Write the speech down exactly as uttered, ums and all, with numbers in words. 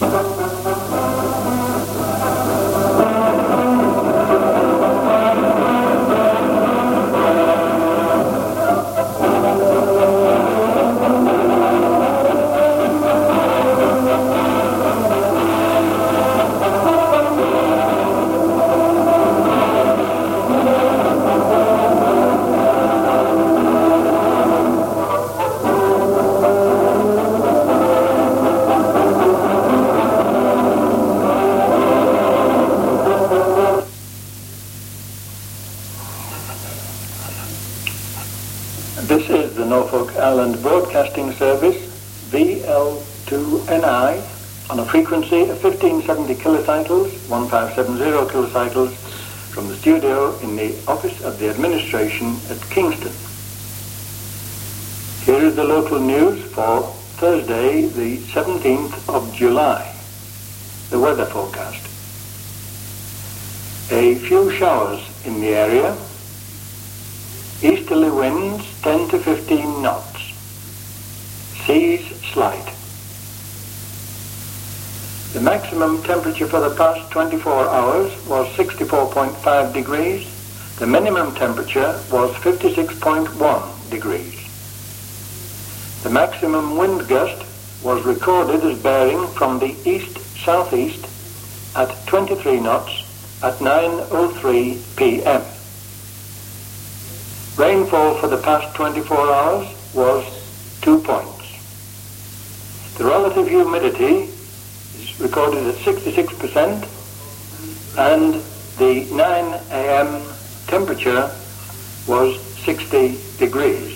This is the Norfolk Island Broadcasting Service, V L two N I, on a frequency of fifteen seventy kilocycles, fifteen seventy kilocycles, from the studio in the Office of the Administration at Kingston. Here is the local news for Thursday, the seventeenth of July. The weather forecast. A few showers in the area. Easterly winds ten to fifteen knots. Seas slight. The maximum temperature for the past twenty-four hours was sixty-four point five degrees. The minimum temperature was fifty-six point one degrees. The maximum wind gust was recorded as bearing from the east-southeast at twenty-three knots at nine oh three p m Rainfall for the past twenty-four hours was two points. The relative humidity is recorded at sixty-six percent, and the nine a m temperature was sixty degrees.